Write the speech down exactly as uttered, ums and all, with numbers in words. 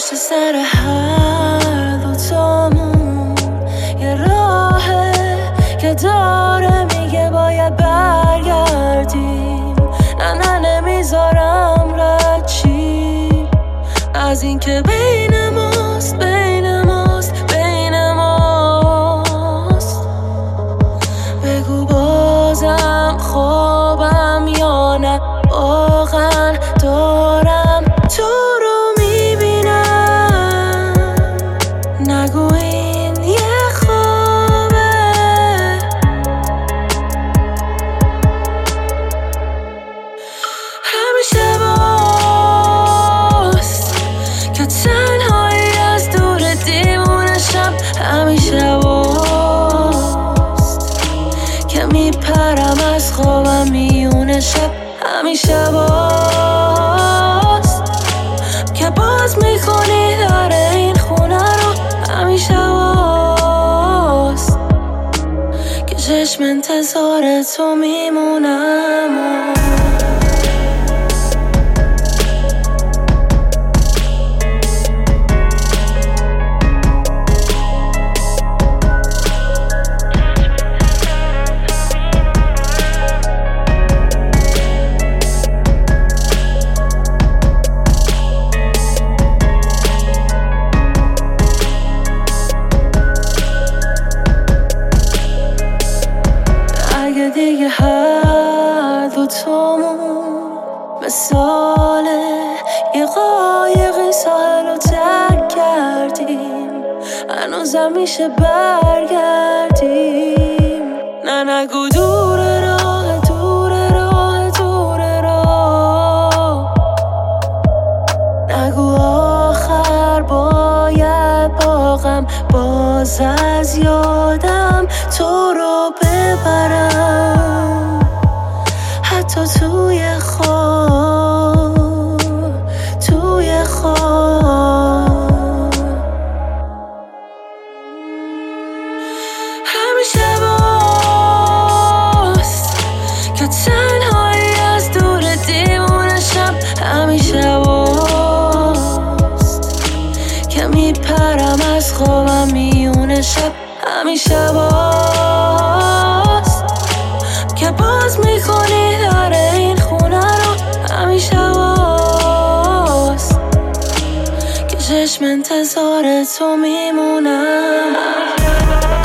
پشت سر هر دوتامون یه راهه که داره میگه باید برگردیم. نه نه نمیذارم رد چی از این که بین ماست بین ماست بین ماست. بگو بازم خوابم یا نه واقعا دارم تو رو میبینم. نگو این یه خوابه. همیشه باست که تنهایی از دور دیوونشم. همیشه باست که میپرم از خوابم میونه شب. همیشه باست که باز میکنی در این خونه رو. همیشه باست که چشم انتظار تو میمونم. دیگه هر دوتامون مثال یه قایقی ساحل رو ترک کردیم. هنوزم میشه برگردیم. نه نگو دور راه دور راه دور راه. نگو آخر باید باغم باز از یادم تو رو ببرم. حتی توی خواب توی خواب. همیشه باست که تنهایی از دور دیوونشم. همیشه باست که میپرم از خوابم میونه شب. همیشه باست که باز میکنی در این خونه رو. همیشه باست که چشم انتظار تو میمونم.